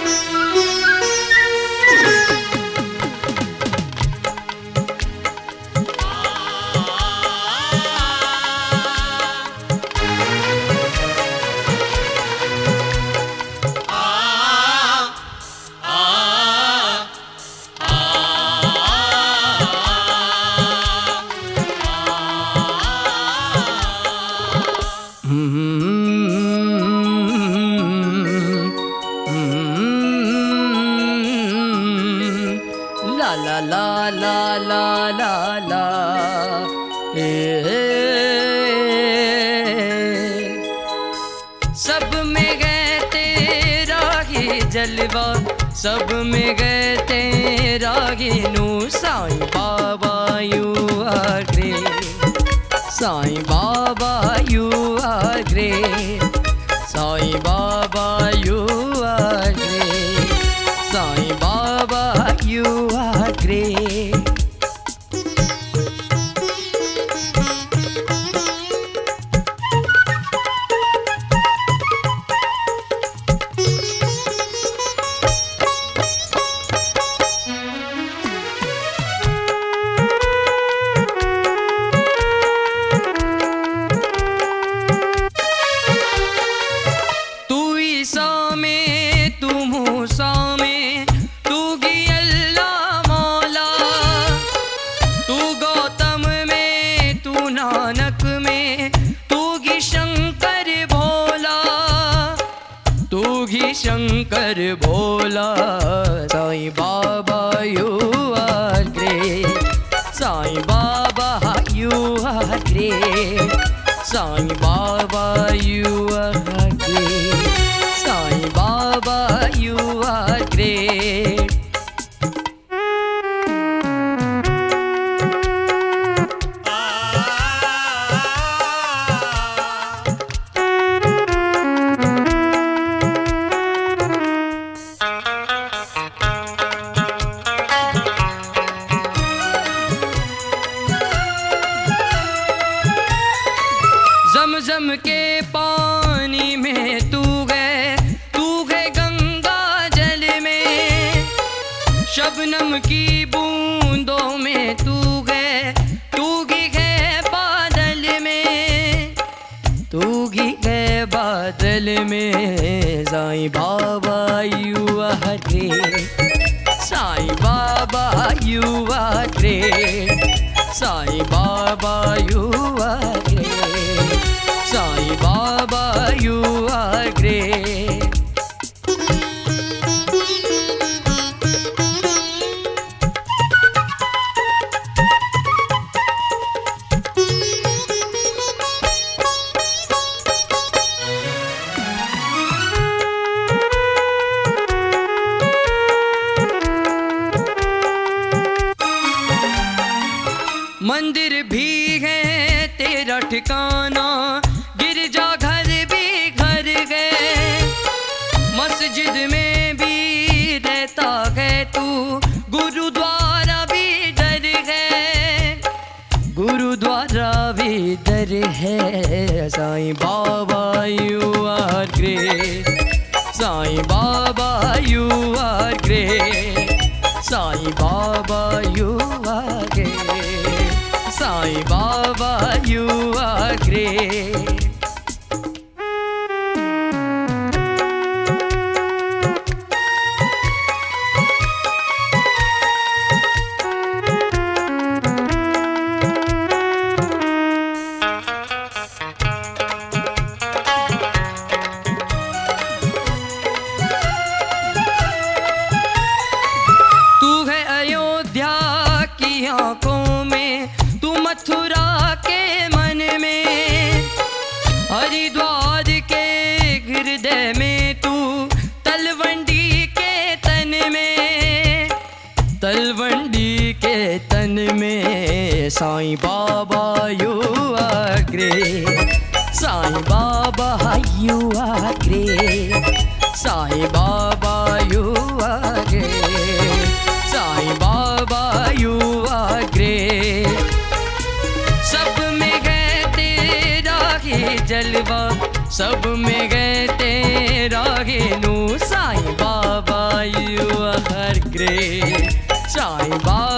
ला ला ला ला ला ला सब में गए तेरा ही जलवा, सब में गए तेरा ही नूर। Sai Baba you are great, Sai Baba you are great, Sai Baba you are great, Sai Baba you are great. Shankar Bhola Sai Baba you are great, Sai Baba you are great, Sai Baba you are great, Sai Baba you are great. जम के पानी में तू गए गंगा जल में, शबनम की बूंदों में तू गए बादल में, तू गए बादल में। Sai Baba you are great, Sai Baba you are great, Sai Baba you are great, Sai Baba you are great. मंदिर भी है तेरा ठिकाना, गिरजा घर भी घर गए, मस्जिद में भी रहता है तू, गुरुद्वारा भी दर है, गुरुद्वारा भी दर है। Sai Baba you are great, Sai Baba you are great, Sai Baba you are great, Sai Baba you are great. तू है अयोध्या की आंखों में, तू मथुरा के मन में, हरिद्वार के हृदय में, तू तलवंडी के तन में, तलवंडी के तन में। Sai Baba you are great, Sai Baba you are great, Sai Baba you are great, Sai Baba you are great. सब में गए तेरा ही जलवा, सब में गए तेरा ही नूर। साईं बाबा you are great. Sai Baba